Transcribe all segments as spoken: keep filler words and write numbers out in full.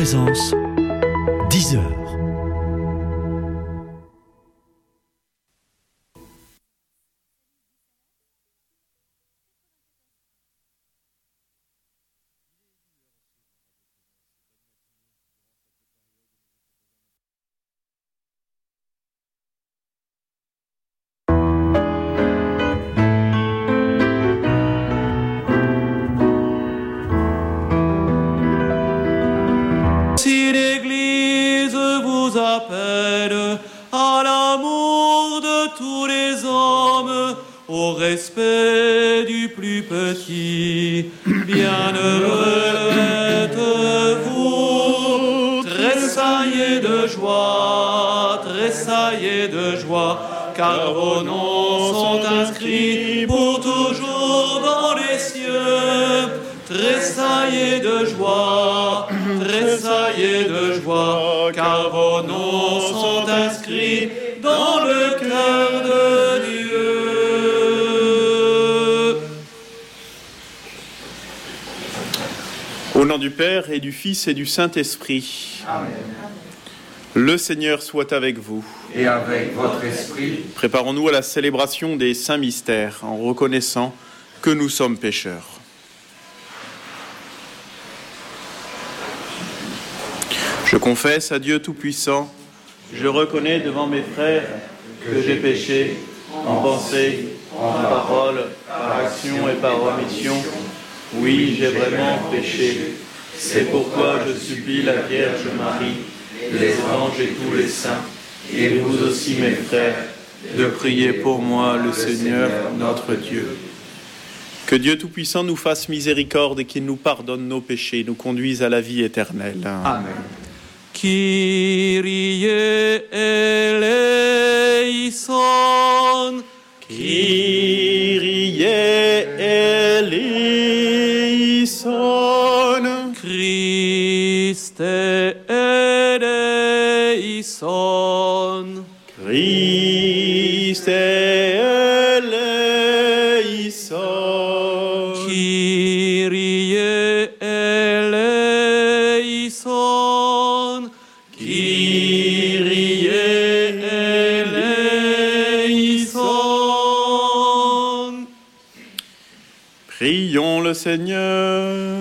Présence, dix heures. Respect du plus petit, bienheureux êtes-vous, tressaillez de joie, tressaillez de joie, car vos noms sont inscrits pour toujours dans les cieux. Tressaillez de joie, tressaillez de joie, car vos noms sont inscrits dans le cœur de Dieu. Au nom du Père et du Fils et du Saint-Esprit. Amen. Le Seigneur soit avec vous. Et avec votre esprit. Préparons-nous à la célébration des saints mystères en reconnaissant que nous sommes pécheurs. Je confesse à Dieu Tout-Puissant, je reconnais devant mes frères que j'ai péché en pensée, en parole, par action et par omission. Oui, j'ai vraiment péché. C'est pourquoi je supplie la Vierge Marie, les anges et tous les saints, et vous aussi mes frères, de prier pour moi le Seigneur notre Dieu. Que Dieu Tout-Puissant nous fasse miséricorde et qu'il nous pardonne nos péchés, nous conduise à la vie éternelle. Amen. Kyrie eleison, Kyrie eleison, Christe eleison, Christe eleison, Kyrie eleison, Kyrie eleison. Prions le Seigneur.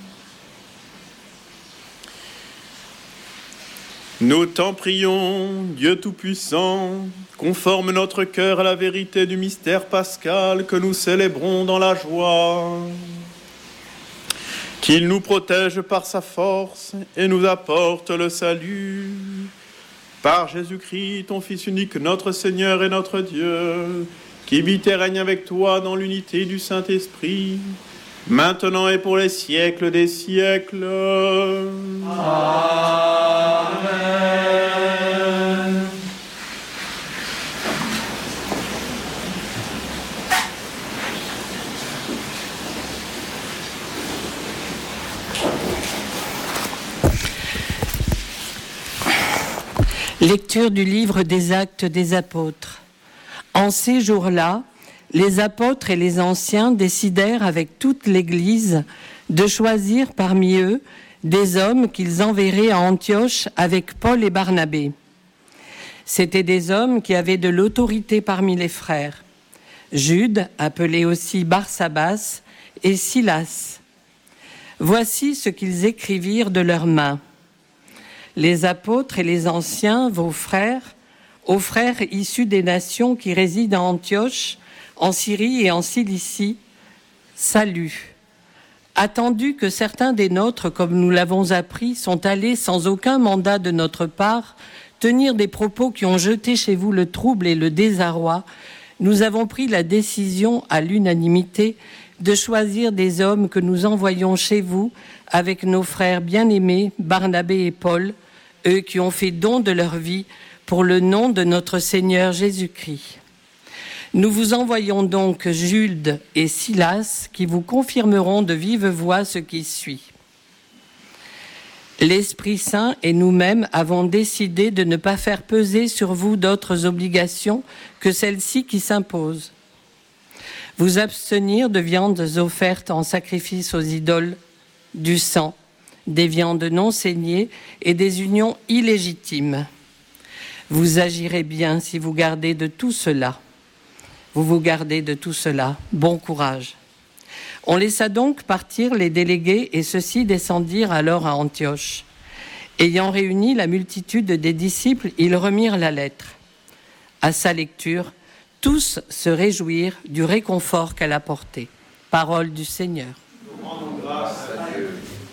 Nous t'en prions, Dieu Tout-Puissant, conforme notre cœur à la vérité du mystère pascal que nous célébrons dans la joie. Qu'il nous protège par sa force et nous apporte le salut. Par Jésus-Christ, ton Fils unique, notre Seigneur et notre Dieu, qui vit et règne avec toi dans l'unité du Saint-Esprit, maintenant et pour les siècles des siècles. Amen. Lecture du livre des Actes des Apôtres. En ces jours-là, les apôtres et les anciens décidèrent avec toute l'Église de choisir parmi eux des hommes qu'ils enverraient à Antioche avec Paul et Barnabé. C'étaient des hommes qui avaient de l'autorité parmi les frères. Jude, appelé aussi Barsabas, et Silas. Voici ce qu'ils écrivirent de leurs mains. Les apôtres et les anciens, vos frères, aux frères issus des nations qui résident à Antioche, en Syrie et en Cilicie, salut. Attendu que certains des nôtres, comme nous l'avons appris, sont allés sans aucun mandat de notre part, tenir des propos qui ont jeté chez vous le trouble et le désarroi, nous avons pris la décision à l'unanimité de choisir des hommes que nous envoyons chez vous avec nos frères bien-aimés, Barnabé et Paul, eux qui ont fait don de leur vie pour le nom de notre Seigneur Jésus-Christ. Nous vous envoyons donc Jude et Silas qui vous confirmeront de vive voix ce qui suit. L'Esprit Saint et nous-mêmes avons décidé de ne pas faire peser sur vous d'autres obligations que celles-ci qui s'imposent. Vous abstenir de viandes offertes en sacrifice aux idoles, du sang, des viandes non saignées et des unions illégitimes. Vous agirez bien si vous gardez de tout cela. Vous vous gardez de tout cela. Bon courage. On laissa donc partir les délégués et ceux-ci descendirent alors à Antioche. Ayant réuni la multitude des disciples, ils remirent la lettre. À sa lecture, tous se réjouirent du réconfort qu'elle apportait. Parole du Seigneur. Nous rendons grâce à Dieu.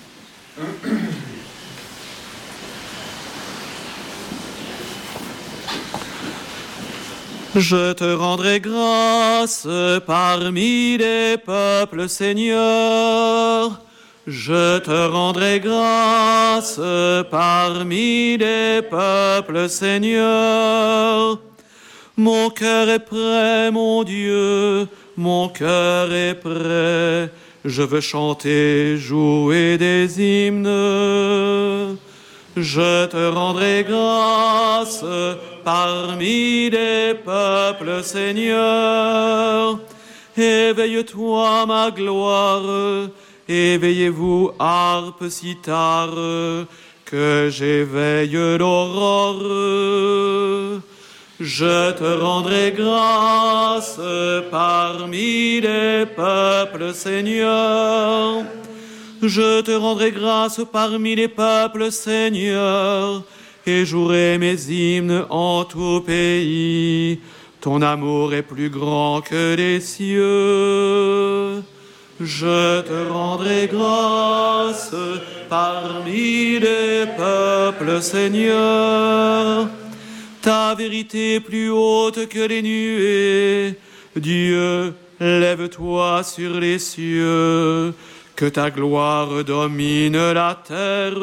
Je te rendrai grâce parmi les peuples, Seigneur. Je te rendrai grâce parmi les peuples, Seigneur. Mon cœur est prêt, mon Dieu, mon cœur est prêt. Je veux chanter, jouer des hymnes. Je te rendrai grâce parmi les peuples, Seigneur. Éveille-toi, ma gloire, éveillez-vous, harpe, cithare, que j'éveille l'aurore. Je te rendrai grâce parmi les peuples, Seigneur. Je te rendrai grâce parmi les peuples, Seigneur, et jouerai mes hymnes en tout pays. Ton amour est plus grand que les cieux. Je te rendrai grâce parmi les peuples, Seigneur. Ta vérité est plus haute que les nuées. Dieu, lève-toi sur les cieux. Que ta gloire domine la terre.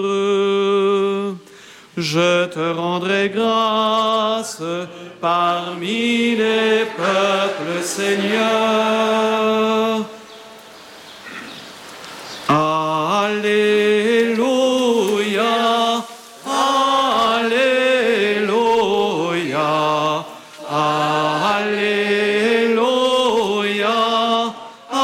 Je te rendrai grâce parmi les peuples, Seigneur. Alléluia, Alléluia, Alléluia,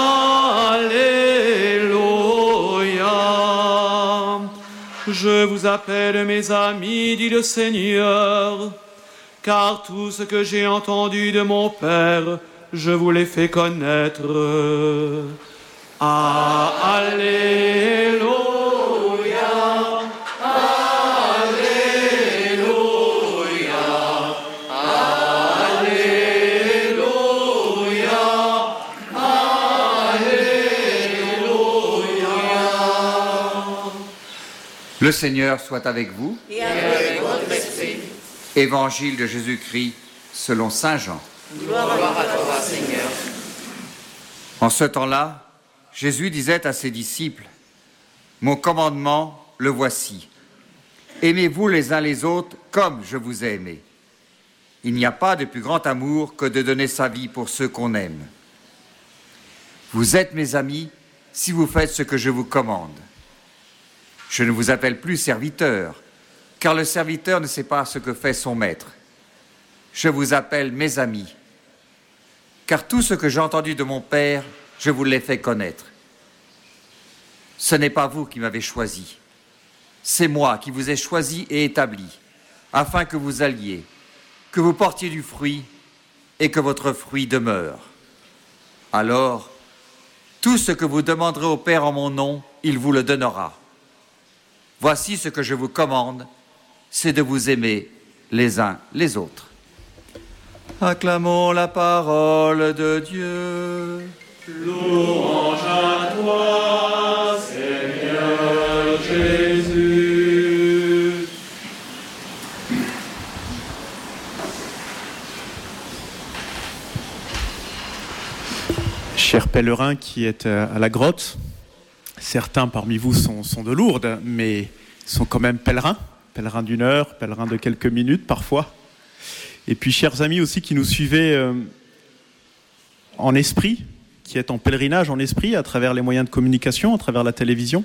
Alléluia. Je vous appelle mes amis, dit le Seigneur, car tout ce que j'ai entendu de mon Père, je vous l'ai fait connaître. Ah, Alléluia, Alléluia, Alléluia, Alléluia. Le Seigneur soit avec vous. Et avec votre esprit. Évangile de Jésus-Christ selon saint Jean. Gloire à toi, Seigneur. En ce temps-là, Jésus disait à ses disciples, « Mon commandement, le voici. Aimez-vous les uns les autres comme je vous ai aimés. Il n'y a pas de plus grand amour que de donner sa vie pour ceux qu'on aime. Vous êtes mes amis si vous faites ce que je vous commande. Je ne vous appelle plus serviteur, car le serviteur ne sait pas ce que fait son maître. Je vous appelle mes amis, car tout ce que j'ai entendu de mon Père, je vous l'ai fait connaître. Ce n'est pas vous qui m'avez choisi, c'est moi qui vous ai choisi et établi, afin que vous alliez, que vous portiez du fruit et que votre fruit demeure. Alors, tout ce que vous demanderez au Père en mon nom, il vous le donnera. Voici ce que je vous commande, c'est de vous aimer les uns les autres. » Acclamons la parole de Dieu. Louange à toi, Seigneur Jésus. Chers pèlerins qui êtes à la grotte, certains parmi vous sont, sont de Lourdes, mais sont quand même pèlerins, pèlerins d'une heure, pèlerins de quelques minutes parfois. Et puis chers amis aussi qui nous suivez euh, en esprit, qui êtes en pèlerinage en esprit à travers les moyens de communication, à travers la télévision.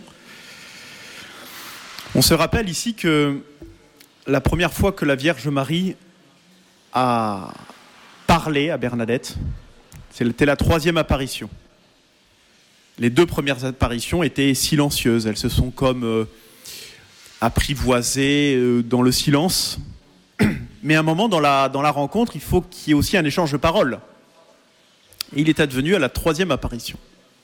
On se rappelle ici que la première fois que la Vierge Marie a parlé à Bernadette, c'était la troisième apparition. Les deux premières apparitions étaient silencieuses, elles se sont comme euh, apprivoisé euh, dans le silence. Mais à un moment dans la, dans la rencontre, il faut qu'il y ait aussi un échange de paroles. Et il est advenu à la troisième apparition.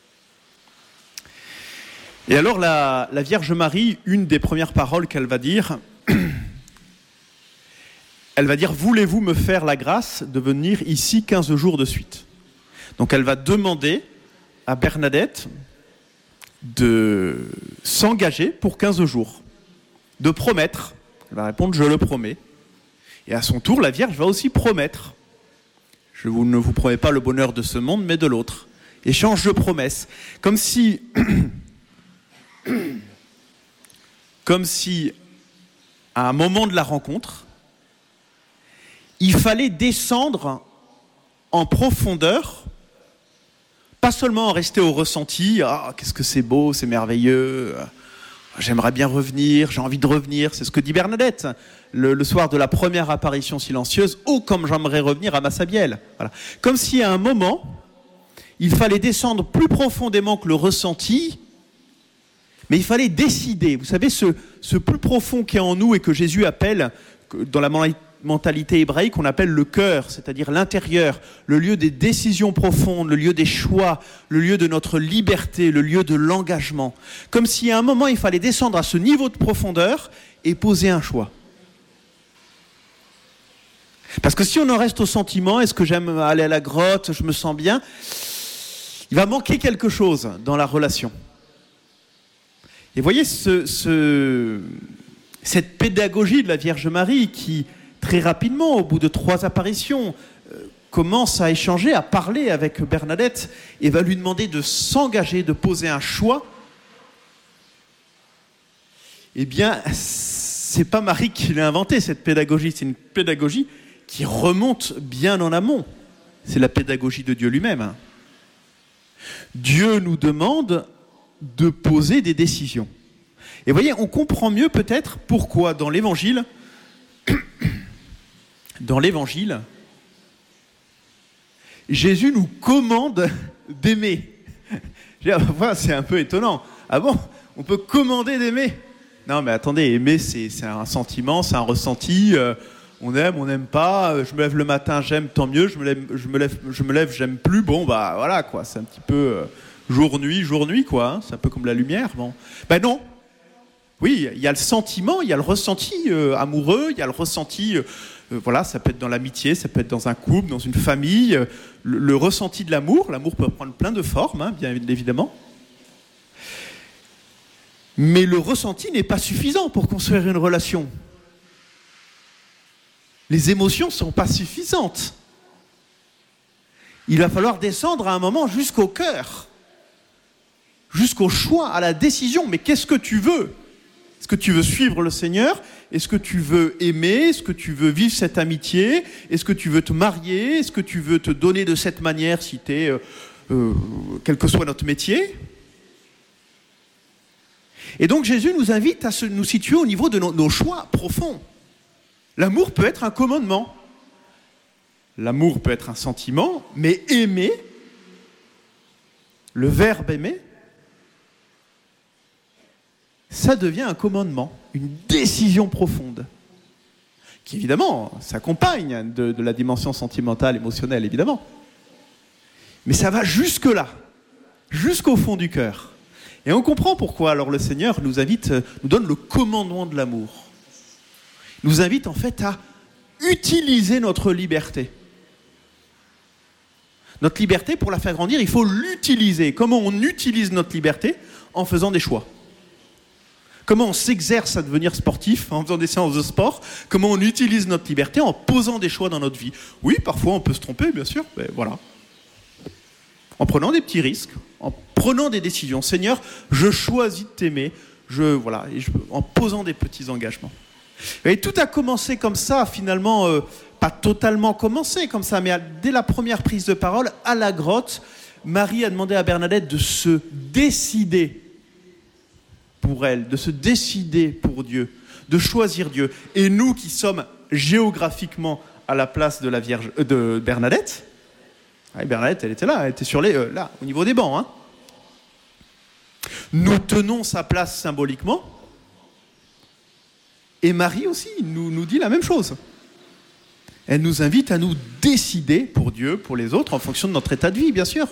Et alors la, la Vierge Marie, une des premières paroles qu'elle va dire, elle va dire « Voulez-vous me faire la grâce de venir ici quinze jours de suite ?» Donc elle va demander à Bernadette de s'engager pour quinze jours, de promettre. Elle va répondre « Je le promets ». Et à son tour, la Vierge va aussi promettre. Je vous, ne vous promets pas le bonheur de ce monde, mais de l'autre. Échange de promesses. Comme si, comme si, à un moment de la rencontre, il fallait descendre en profondeur, pas seulement en rester au ressenti, ah, qu'est-ce que c'est beau, c'est merveilleux, j'aimerais bien revenir, j'ai envie de revenir, c'est ce que dit Bernadette le, le soir de la première apparition silencieuse, oh comme j'aimerais revenir à Massabielle. Voilà. Comme si à un moment, il fallait descendre plus profondément que le ressenti, mais il fallait décider. Vous savez, ce, ce plus profond qui est en nous et que Jésus appelle, dans la mentalité hébraïque, on appelle le cœur, c'est-à-dire l'intérieur, le lieu des décisions profondes, le lieu des choix, le lieu de notre liberté, le lieu de l'engagement. Comme si à un moment, il fallait descendre à ce niveau de profondeur et poser un choix. Parce que si on en reste au sentiment, est-ce que j'aime aller à la grotte, je me sens bien, il va manquer quelque chose dans la relation. Et voyez, ce, ce, cette pédagogie de la Vierge Marie qui, très rapidement, au bout de trois apparitions, euh, commence à échanger, à parler avec Bernadette et va lui demander de s'engager, de poser un choix, eh bien, c'est pas Marie qui l'a inventé, cette pédagogie. C'est une pédagogie qui remonte bien en amont. C'est la pédagogie de Dieu lui-même. Dieu nous demande de poser des décisions. Et vous voyez, on comprend mieux peut-être pourquoi dans l'Évangile, dans l'Évangile, Jésus nous commande d'aimer. Voilà, c'est un peu étonnant. Ah bon, on peut commander d'aimer? Non, mais attendez, aimer, c'est, c'est un sentiment, c'est un ressenti. Euh, on aime, on n'aime pas. Je me lève le matin, j'aime, tant mieux. Je me lève, je me lève, je me lève, j'aime plus. Bon, bah voilà, quoi. C'est un petit peu euh, jour-nuit, jour-nuit, quoi. Hein, c'est un peu comme la lumière. Bon, ben non. Oui, il y a le sentiment, il y a le ressenti euh, amoureux, il y a le ressenti. Euh, euh, voilà, ça peut être dans l'amitié, ça peut être dans un couple, dans une famille. Euh, le, le ressenti de l'amour, l'amour peut prendre plein de formes, hein, bien évidemment. Mais le ressenti n'est pas suffisant pour construire une relation. Les émotions ne sont pas suffisantes. Il va falloir descendre à un moment jusqu'au cœur, jusqu'au choix, à la décision. Mais qu'est-ce que tu veux ? Est-ce que tu veux suivre le Seigneur ? Est-ce que tu veux aimer ? Est-ce que tu veux vivre cette amitié ? Est-ce que tu veux te marier ? Est-ce que tu veux te donner de cette manière si tu es, euh, euh, quel que soit notre métier ? Et donc Jésus nous invite à se, nous situer au niveau de nos, nos choix profonds. L'amour peut être un commandement. L'amour peut être un sentiment, mais aimer, le verbe aimer, ça devient un commandement, une décision profonde, qui évidemment s'accompagne de, de la dimension sentimentale, émotionnelle, évidemment. Mais ça va jusque-là, jusqu'au fond du cœur. Et on comprend pourquoi alors le Seigneur nous invite, nous donne le commandement de l'amour. Il nous invite en fait à utiliser notre liberté. Notre liberté, pour la faire grandir, il faut l'utiliser. Comment on utilise notre liberté ? En faisant des choix. Comment on s'exerce à devenir sportif en faisant des séances de sport ? Comment on utilise notre liberté en posant des choix dans notre vie ? Oui, parfois on peut se tromper, bien sûr, mais voilà. En prenant des petits risques, en prenant des décisions. Seigneur, je choisis de t'aimer, je, voilà, et je, en posant des petits engagements. Et tout a commencé comme ça, finalement, euh, pas totalement commencé comme ça, mais à, dès la première prise de parole, à la grotte, Marie a demandé à Bernadette de se décider pour elle, de se décider pour Dieu, de choisir Dieu. Et nous qui sommes géographiquement à la place de la Vierge, euh, de Bernadette, ah, Bernadette, elle était là, elle était sur les, euh, là, au niveau des bancs. Hein. Nous tenons sa place symboliquement, Et Marie aussi nous, nous dit la même chose. Elle nous invite à nous décider pour Dieu, pour les autres, en fonction de notre état de vie, bien sûr.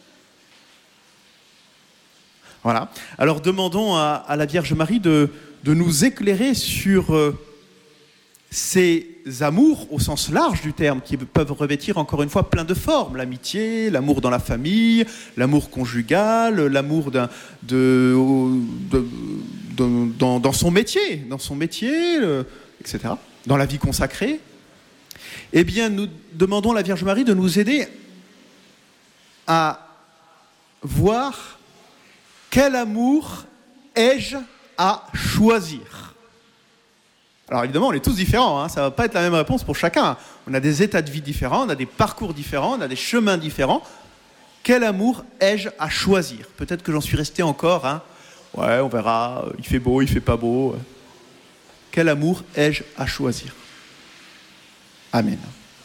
Voilà. Alors demandons à, à la Vierge Marie de, de nous éclairer sur euh, ces amours au sens large du terme, qui peuvent revêtir encore une fois plein de formes. L'amitié, l'amour dans la famille, l'amour conjugal, l'amour d'un, de, de, de, dans, dans son métier, dans son métier, euh, et cetera. Dans la vie consacrée. Eh bien, nous demandons à la Vierge Marie de nous aider à voir quel amour ai-je à choisir. Alors évidemment, on est tous différents, hein, ça ne va pas être la même réponse pour chacun. On a des états de vie différents, on a des parcours différents, on a des chemins différents. Quel amour ai-je à choisir? Peut-être que j'en suis resté encore, hein. Ouais, on verra, il fait beau, il fait pas beau. Quel amour ai-je à choisir? Amen.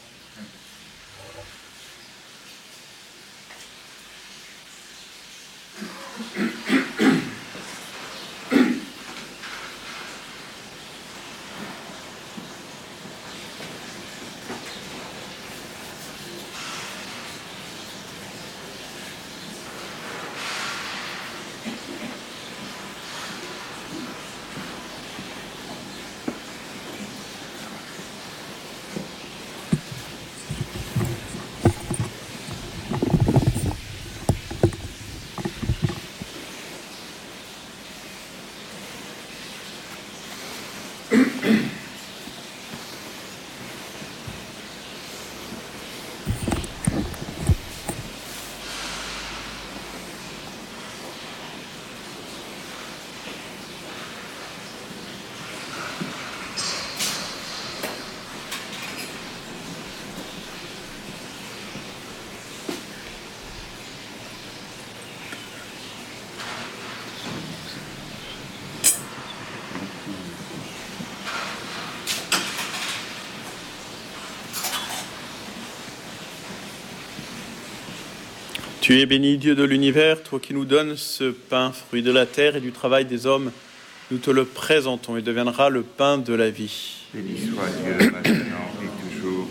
Tu es béni, Dieu de l'univers, toi qui nous donnes ce pain, fruit de la terre et du travail des hommes. Nous te le présentons et deviendra le pain de la vie. Béni soit Dieu, maintenant et toujours.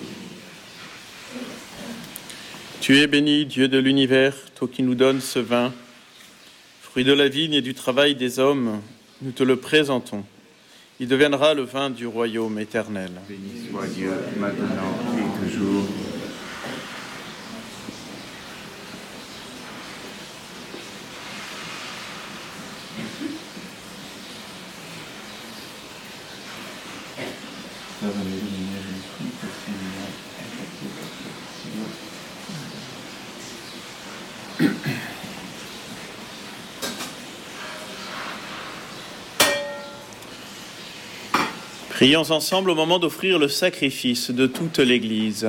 Tu es béni, Dieu de l'univers, toi qui nous donnes ce vin, fruit de la vigne et du travail des hommes. Nous te le présentons. Il deviendra le vin du royaume éternel. Béni soit Dieu, maintenant et toujours. Prions ensemble au moment d'offrir le sacrifice de toute l'Église.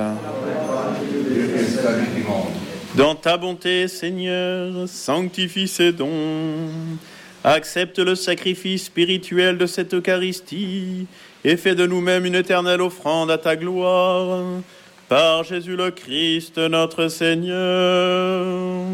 Dans ta bonté, Seigneur, sanctifie ces dons. Accepte le sacrifice spirituel de cette Eucharistie et fais de nous-mêmes une éternelle offrande à ta gloire. Par Jésus le Christ, notre Seigneur.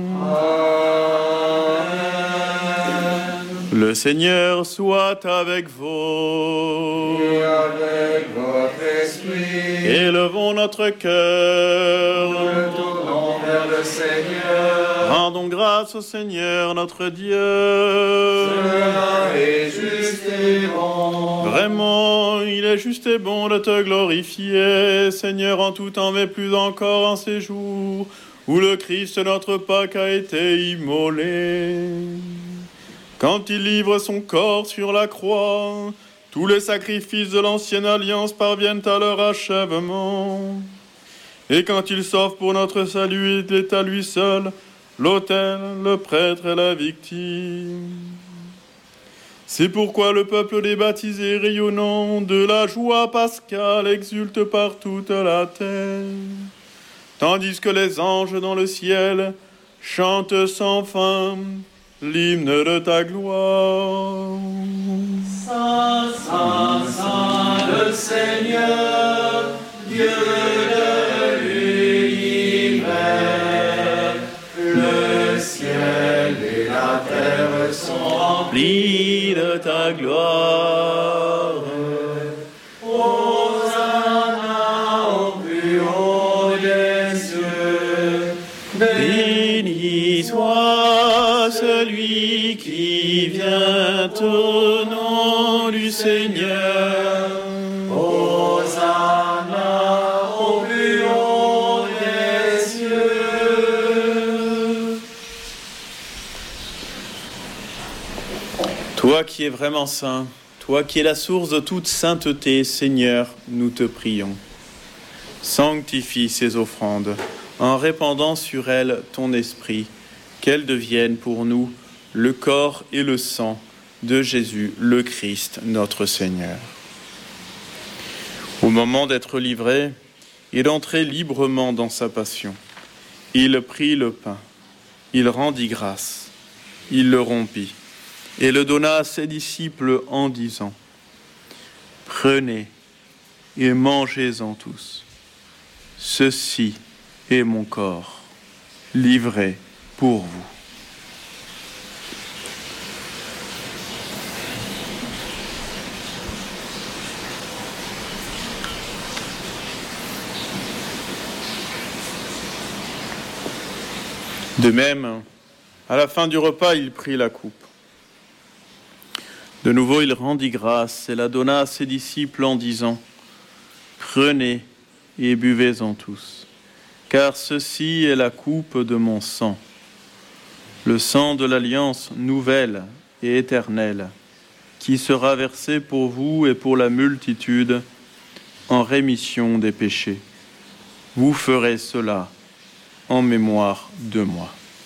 Le Seigneur soit avec vous. Et avec votre esprit. Élevons notre cœur. Nous le tournons vers le Seigneur. Rendons grâce au Seigneur notre Dieu. Cela est juste et bon. Vraiment, il est juste et bon de te glorifier, Seigneur, en tout temps, mais plus encore en ces jours où le Christ, notre Pâque, a été immolé. Quand il livre son corps sur la croix, tous les sacrifices de l'ancienne alliance parviennent à leur achèvement. Et quand il s'offre pour notre salut, il est à lui seul l'autel, le prêtre et la victime. C'est pourquoi le peuple des baptisés rayonnant de la joie pascale exulte par toute la terre, tandis que les anges dans le ciel chantent sans fin l'hymne de ta gloire. Saint, Saint, Saint, le Seigneur, Dieu de l'univers, le ciel et la terre sont remplis de ta gloire. Béni soit celui qui vient au nom du Seigneur. Hosanna au plus haut des cieux. Toi qui es vraiment saint, toi qui es la source de toute sainteté, Seigneur, nous te prions. Sanctifie ces offrandes en répandant sur elles ton esprit, qu'elles deviennent pour nous le corps et le sang de Jésus, le Christ, notre Seigneur. Au moment d'être livré et d'entrer librement dans sa passion, il prit le pain, il rendit grâce, il le rompit et le donna à ses disciples en disant : « Prenez et mangez-en tous. Ceci est mon corps, livré pour vous. » De même, à la fin du repas, il prit la coupe. De nouveau, il rendit grâce et la donna à ses disciples en disant : « Prenez et buvez-en tous, car ceci est la coupe de mon sang, le sang de l'alliance nouvelle et éternelle, qui sera versé pour vous et pour la multitude en rémission des péchés. Vous ferez cela en mémoire de moi. »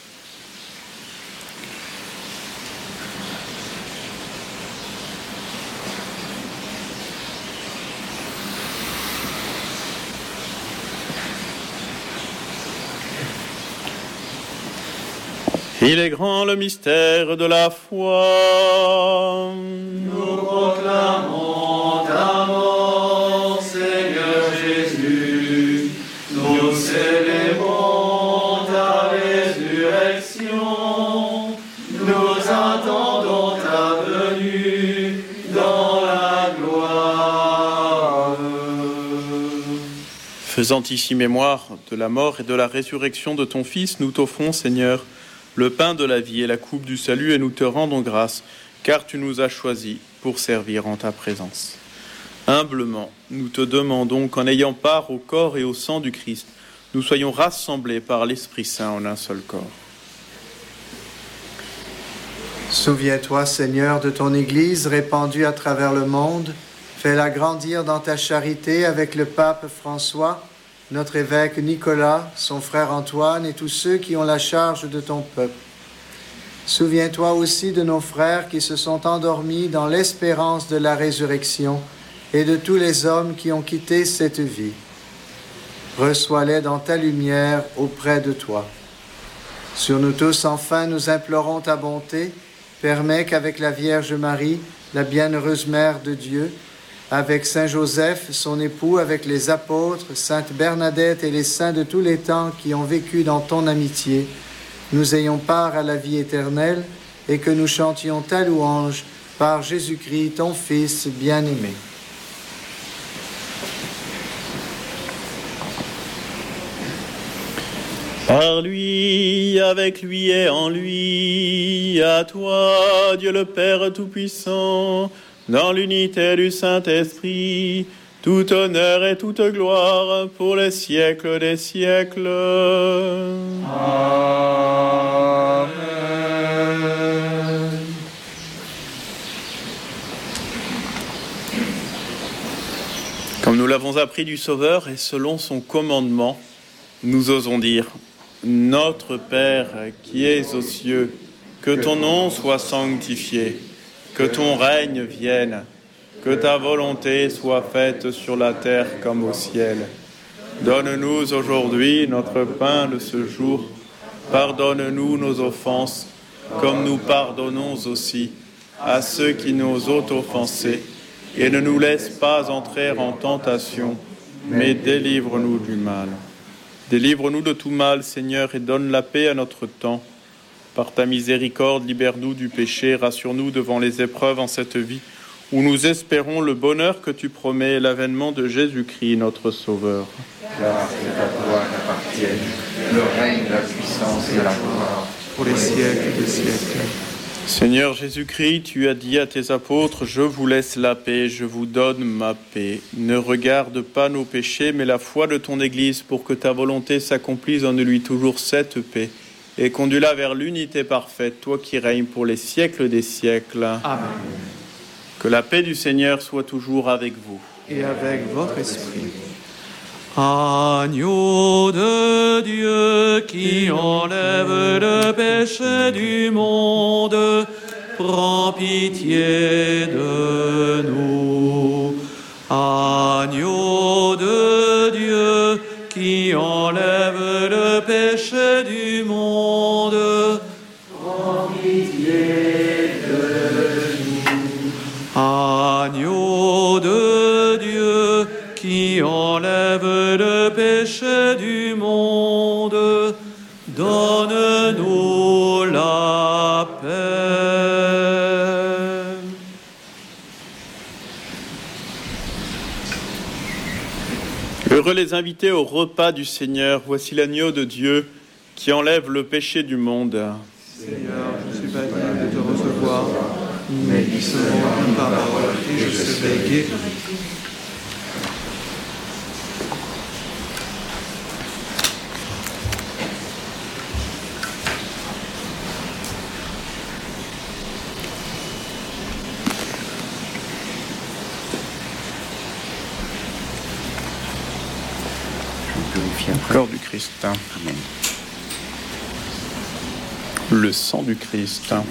Il est grand le mystère de la foi. Nous proclamons ta mort, Seigneur Jésus. Nous célébrons ta résurrection. Nous attendons ta venue dans la gloire. Faisant ici mémoire de la mort et de la résurrection de ton Fils, nous t'offrons, Seigneur, le pain de la vie et la coupe du salut, et nous te rendons grâce, car tu nous as choisis pour servir en ta présence. Humblement, nous te demandons qu'en ayant part au corps et au sang du Christ, nous soyons rassemblés par l'Esprit Saint en un seul corps. Souviens-toi, Seigneur, de ton Église répandue à travers le monde. Fais-la grandir dans ta charité avec le pape François, notre évêque Nicolas, son frère Antoine et tous ceux qui ont la charge de ton peuple. Souviens-toi aussi de nos frères qui se sont endormis dans l'espérance de la résurrection et de tous les hommes qui ont quitté cette vie. Reçois-les dans ta lumière auprès de toi. Sur nous tous, enfin, nous implorons ta bonté. Permets qu'avec la Vierge Marie, la bienheureuse Mère de Dieu, avec Saint Joseph, son époux, avec les apôtres, Sainte Bernadette et les saints de tous les temps qui ont vécu dans ton amitié, nous ayons part à la vie éternelle et que nous chantions ta louange par Jésus-Christ, ton Fils bien-aimé. Par lui, avec lui et en lui, à toi, Dieu le Père Tout-Puissant, dans l'unité du Saint-Esprit, tout honneur et toute gloire pour les siècles des siècles. Amen. Comme nous l'avons appris du Sauveur et selon son commandement, nous osons dire : Notre Père qui es aux cieux, que ton nom soit sanctifié. Que ton règne vienne, que ta volonté soit faite sur la terre comme au ciel. Donne-nous aujourd'hui notre pain de ce jour. Pardonne-nous nos offenses, comme nous pardonnons aussi à ceux qui nous ont offensés. Et ne nous laisse pas entrer en tentation, mais délivre-nous du mal. Délivre-nous de tout mal, Seigneur, et donne la paix à notre temps. Par ta miséricorde, libère-nous du péché, rassure-nous devant les épreuves en cette vie, où nous espérons le bonheur que tu promets et l'avènement de Jésus-Christ, notre Sauveur. Car c'est à toi qu'appartiennent le règne, la puissance et la gloire, pour les siècles des siècles. Seigneur Jésus-Christ, tu as dit à tes apôtres, je vous laisse la paix, je vous donne ma paix. Ne regarde pas nos péchés, mais la foi de ton Église, pour que ta volonté s'accomplisse, donne-lui toujours cette paix. Et conduis-la vers l'unité parfaite, toi qui règnes pour les siècles des siècles. Amen. Que la paix du Seigneur soit toujours avec vous. Et avec votre esprit. Agneau de Dieu qui enlève le péché du monde, prends pitié de nous. Agneau de Dieu qui enlève le péché du monde, prends pitié de nous. Agneau de Dieu qui enlève le péché du monde, donne-nous la paix. Heureux les invités au repas du Seigneur. Voici l'agneau de Dieu qui enlève le péché du monde. Seigneur, je suis pas digne de te recevoir, mais dis seulement une parole et je serai guéri. Corps du Christ. Amen. Le sang du Christ. Amen.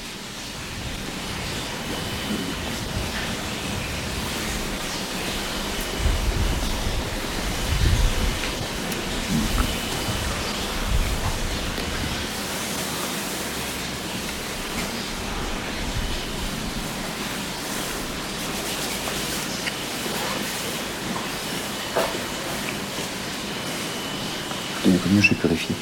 Et combien je suis purifié.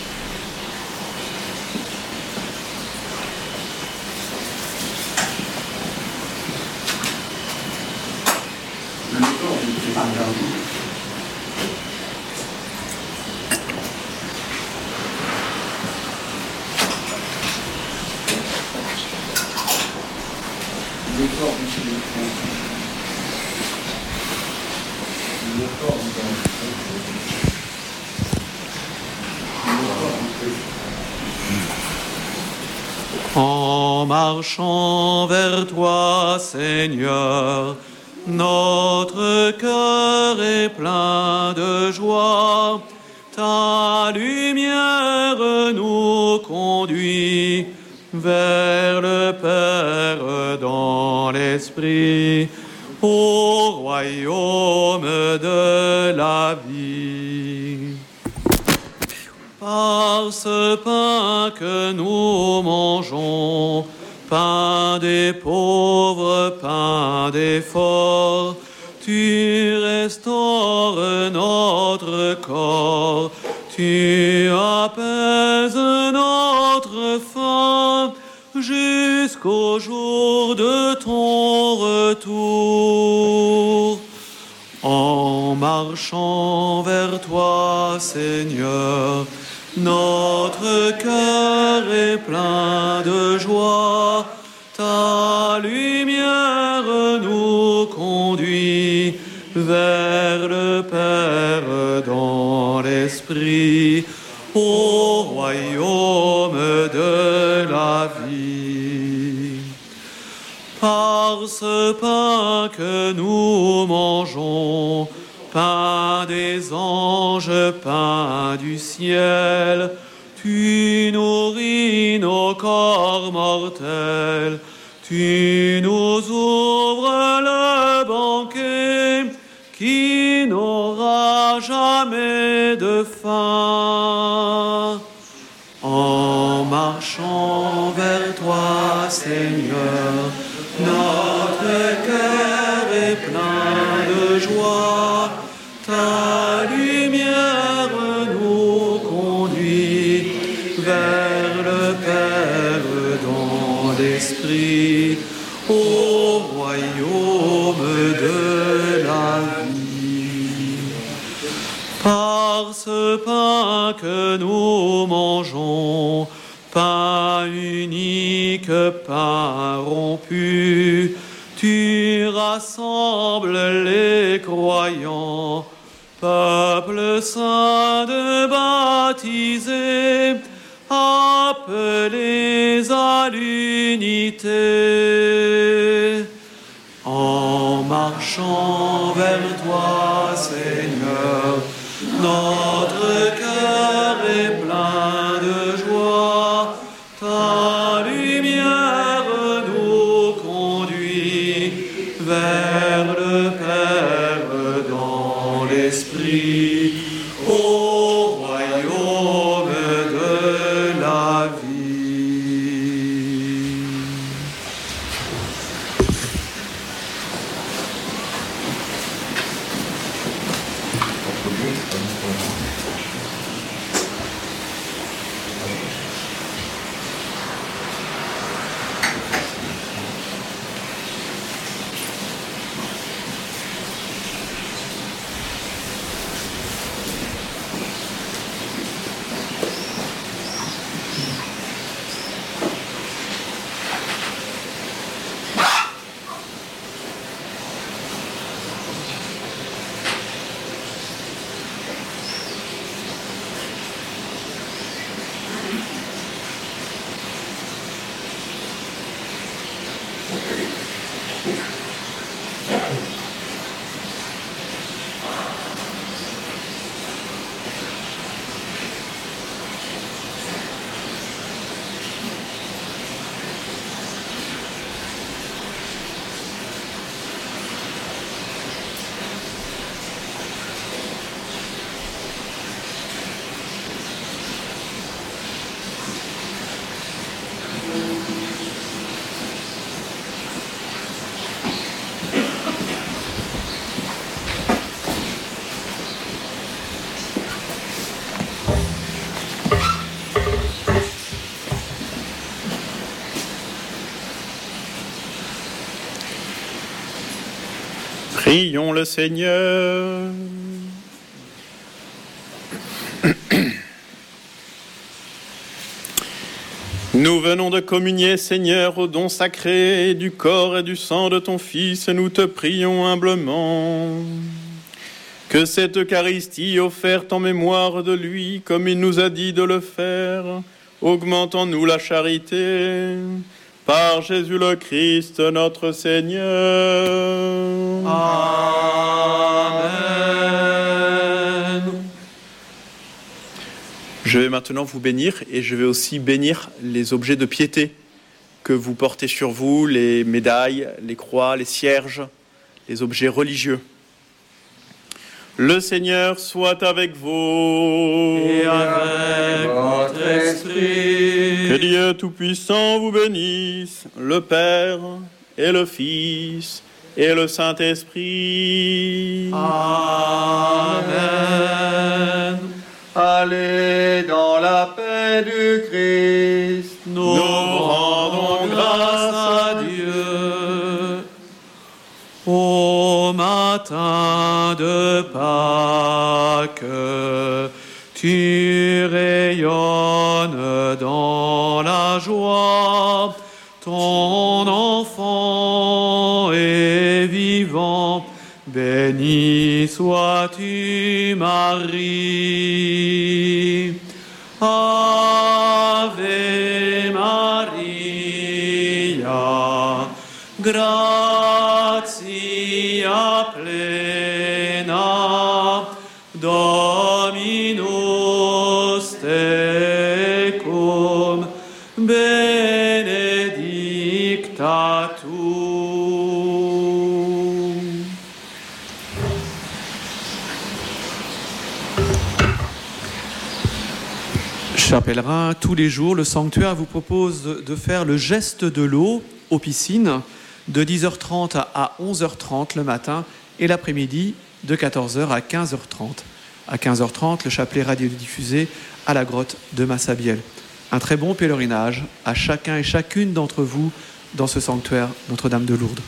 En marchant vers toi, Seigneur, notre cœur est plein de joie. Ta lumière nous conduit vers le Père dans l'Esprit, au royaume de la vie. Par ce pain que nous mangeons, pain des pauvres, pain des forts, tu restaures notre corps, tu apaises notre faim jusqu'au jour de ton retour. En marchant vers toi, Seigneur, notre cœur est plein de joie. Ta lumière nous conduit vers le Père dans l'Esprit, au royaume de la vie. Par ce pain que nous mangeons, pain des anges, pain du ciel, tu nourris nos corps mortels, tu nous ouvres le banquet qui n'aura jamais de fin. En marchant vers toi, Seigneur, notre cœur est plein de joie. Ta lumière nous conduit vers le Père dans l'Esprit, au royaume de la vie. Par ce pain pain que nous mangeons, pain unique, pain rompu, tu rassembles les croyants, peuple saint de baptisés, appelés à l'unité. En marchant vers toi, Seigneur, notre cœur est plein de joie. Ta lumière nous conduit vers le Père dans l'Esprit, au royaume de la vie. Prions le Seigneur. Nous venons de communier, Seigneur, au don sacré du corps et du sang de ton Fils, et nous te prions humblement que cette Eucharistie offerte en mémoire de lui, comme il nous a dit de le faire, augmente en nous la charité. Par Jésus le Christ, notre Seigneur. Amen. Je vais maintenant vous bénir et je vais aussi bénir les objets de piété que vous portez sur vous, les médailles, les croix, les cierges, les objets religieux. Le Seigneur soit avec vous. Et avec votre esprit. Que Dieu Tout-Puissant vous bénisse, le Père et le Fils et le Saint-Esprit. Amen. Allez dans la paix du Christ. Nous, Nous rendons grâce à Dieu. Au matin de Pâques, tu rayonnes dans la joie. Ton enfant est vivant. Béni sois-tu, Marie. Ave Maria, gratia plena, Dominus tecum, benedicta tu. Chers pèlerins, tous les jours, le sanctuaire vous propose de faire le geste de l'eau aux piscines de dix heures trente à onze heures trente le matin et l'après-midi de quatorze heures à quinze heures trente. À quinze heures trente, le chapelet radiodiffusé à la grotte de Massabielle. Un très bon pèlerinage à chacun et chacune d'entre vous dans ce sanctuaire Notre-Dame de Lourdes.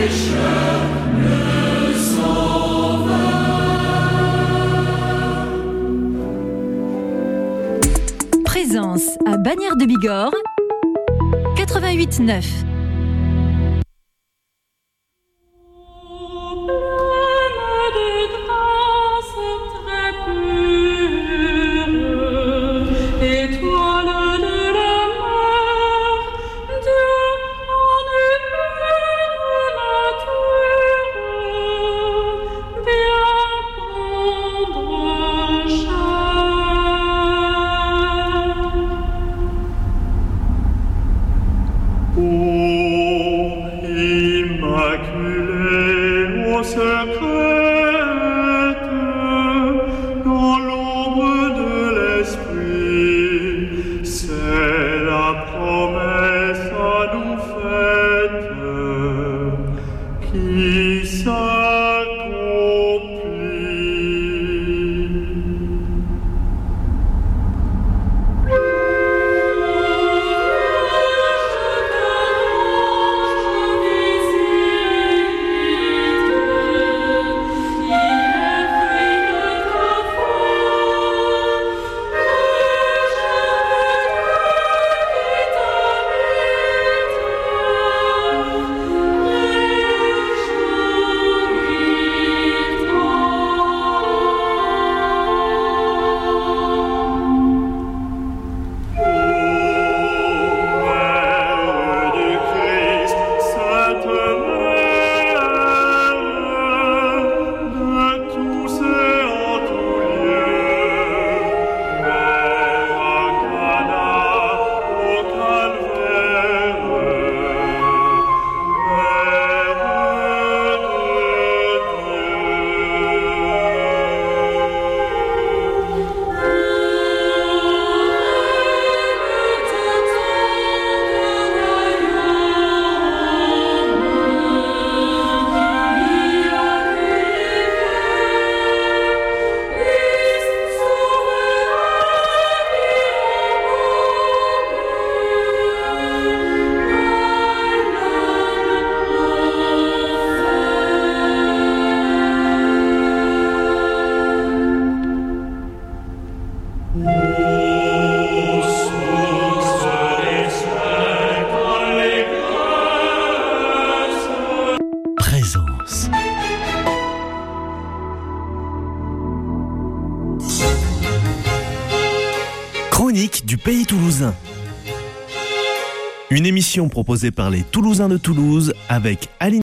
Présence à Bagnères de Bigorre, quatre-vingt-huit neuf. Chronique du Pays Toulousain. Une émission proposée par les Toulousains de Toulouse avec Aline